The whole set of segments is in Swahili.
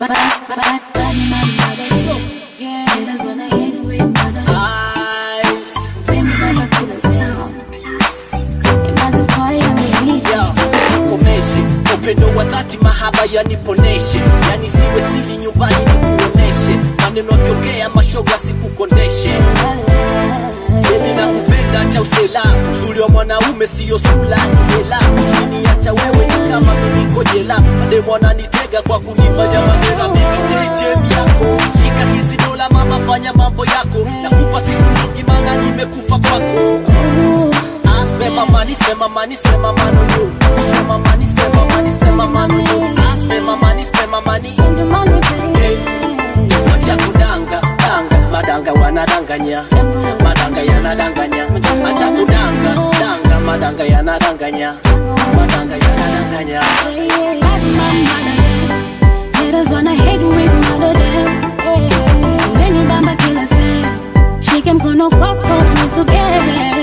Upendo wa dhati mahaba yaniponeshe, yani siwe sili nyumbani nikuoneshe, maneno yakiongea mashoga sikukondeshe. Mimi nakupenda cha usela, uzuri wa mwanaume siyo sula ni hela. Mimi acha wewe ni kama mimi niko jela, mademu wananitega kwa kunifanya maneno mengi. ATM yako shika hizi dola mama, fanya mambo yako, nakupa siku imana nimekufa kwako. Spend my money, spend my money, spend my money on you. Spend my money, spend my money, spend my money on you. I spend my money, spend my money. Hey, acha kudanga, danga, madanga wanadanganya, madanga yanadanganya. Acha kudanga, danga, madanga yanadanganya, madanga yanadanganya. Haters wanna hate with mother them. When you bamba kila say, shike mkono kwako nisogee.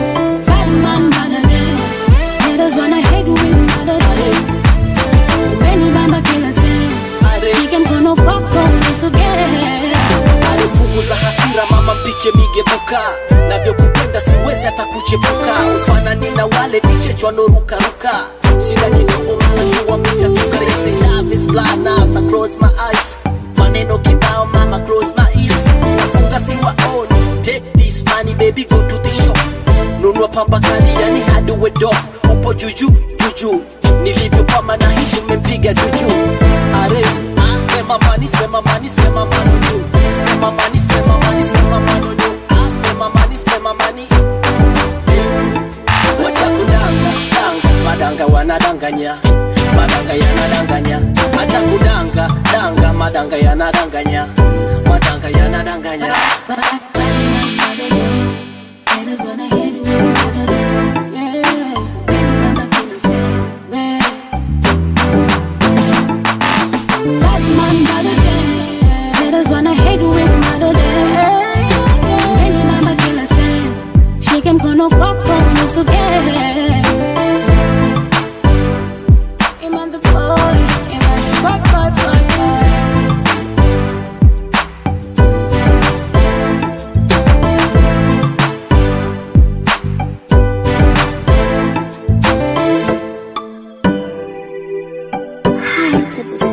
Haters wanna hate with mother them. When you bamba kila say, shike mkono kwako nisogee. Punguza hasira mama, mpike migebuka, navyokupenda siwezi hata kuchepuka. Ufanani na wale vichechwa noruka ruka, shida kidogo mala jua mpya tuka. They say love is blind now, so close my eyes. Maneno kibao mama, close my ears. Nafunga siwaoni, take this money baby go to the shop. Nunua pamba kali yani hadi wedop. Upo juju, juju, nilivyo kwa mana hisi umempiga juju. Are, spend my money, spend my money, spend my money on you. Spend my money, spend my money, spend my money on you. I spend my money, spend my money. Wacha kudanga, danga, madanga wanadanganya, madanga yanadanganya. Acha kudanga, danga, madanga yanadanganya, madanga yanadanganya. Haters wanna hate with mother them. Bamba kila say, Batman mother them. Haters wanna hate with mother them. When you bamba kila say, shike mkono kwako nisogee. Iman the boy, iman the boy. It's